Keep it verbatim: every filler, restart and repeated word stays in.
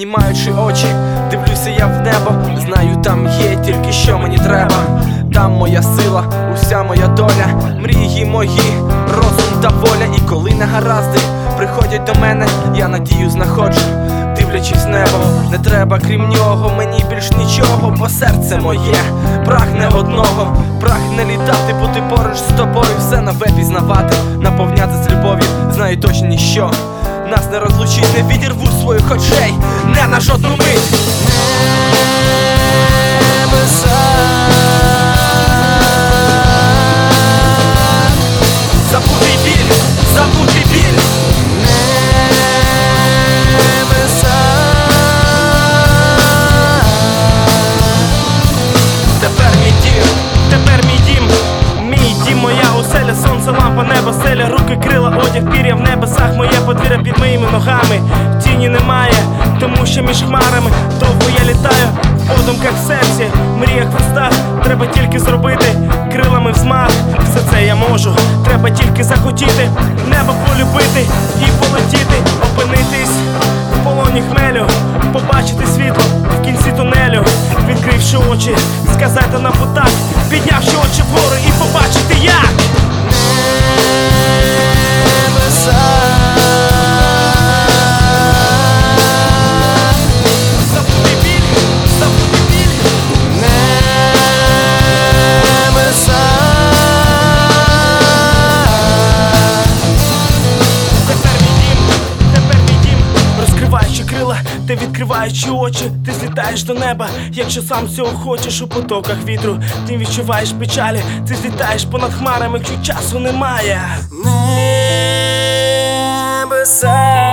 піднімаючи очі, дивлюся я в небо, знаю, там є тільки що мені треба. Там моя сила, уся моя доля, мрії мої, розум та воля. І коли негаразди приходять до мене, я надію знаходжу, дивлячись в небо. Не треба крім нього мені більш нічого, бо серце моє прагне одного, прагне літати, бути поруч з тобою, все нове пізнавати, наповняти з любов'ю. Знаю точно ніщо нас не розлучить, не відірву своїх очей не на жодну мить. Небеса, забутий біль, забутий біль. Небеса, тепер мій дім, Тепер мій дім, мій дім, моя оселя, сонце, лампа, небо, селя, руки, крила, одяг, пір'я в небесах, моє подвір'я під моїми ногами. Тіні немає, тому що між хмарами довго я літаю, в подумках в серці, в мріях в устах. Треба тільки зробити крилами взмах. Все це я можу, треба тільки захотіти, небо полюбити і полетіти, опинитись в полоні хмелю, побачити світло в кінці тунелю, відкривши очі, сказати на путах, піднявши очі вгору і побачити як. небеса, забутий біль, забутий біль. Небеса, Тепер мій дім, тепер мій дім. Розкриваючи крила, ти відкриваючи очі, ти злітаєш до неба, якщо сам цього хочеш. У потоках вітру ти відчуваєш печалі, ти злітаєш понад хмарами, якщо часу немає. небеса.